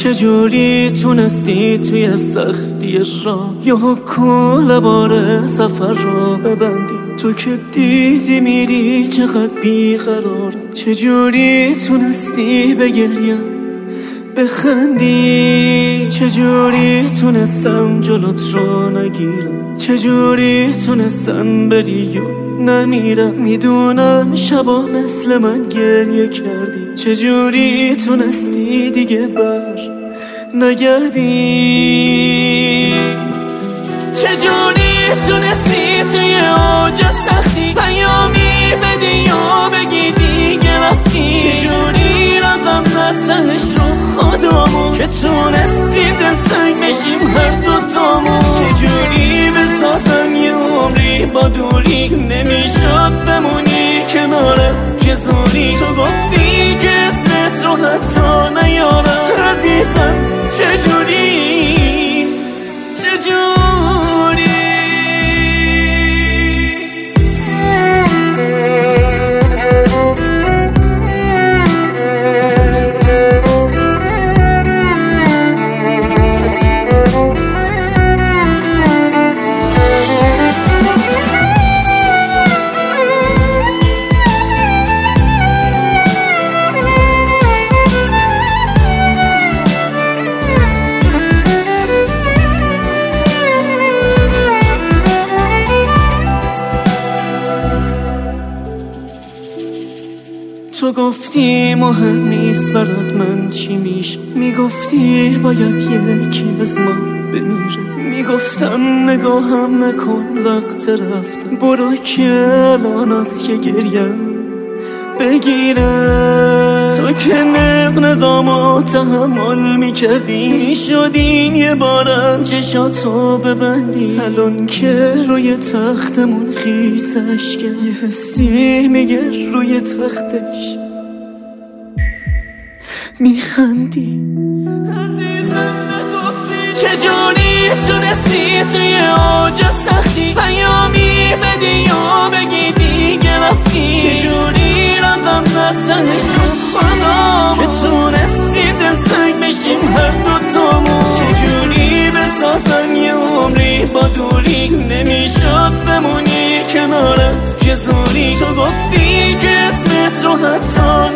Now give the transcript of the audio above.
چجوری تونستی توی سختی راه یا کل بار سفر را ببندی؟ تو که دیدی میری چقدر بیقرارم. چجوری تونستی بگریم بخندی؟ چجوری تونستم جلوت رو نگیرم؟ چجوری تونستم بری و نمیرم؟ میدونم شبا مثل من گریه کردی. چجوری تونستی دیگه بر نگردی؟ چجوری تونستی توی اوج سختی پیامی بدی یا بگی دیگه رفتی؟ چجوری رقم زد تهش رو خودمون که تونستیم دلسنگ بشیم هر دوتامون؟ چجوری بسازم یه عمری با دوری نمیشد بمونی کنارم که زوری؟ تو گفتی که اسمت رو حتی نیارم عزیزم. چجوری تو گفتی مهم نیست برات من چی میشه، میگفتی باید یکی از ما بمیره. میگفتم نگاهم نکن وقت رفتم، برو که الان است که گریم بگیره. تو که نقنقامو تحمل میکردی، میشدین یه بارم چشاتو ببندی. الان که روی تختمون خیس اشکه، یه حسی میگه روی تختش میخندی. عزیزم نگفتی چجوری تونستی توی اوج سختی پیامی بدی یا بگی دیگه رفتی؟ چجوری رقم زد تهش رو خودمون که تونستیم دلسنگ بشیم هر دوتامون؟ چجوری بسازم یه عمری با دوری نمیشد بمونی کنارم که زوری؟ تو گفتی که اسمت رو حتی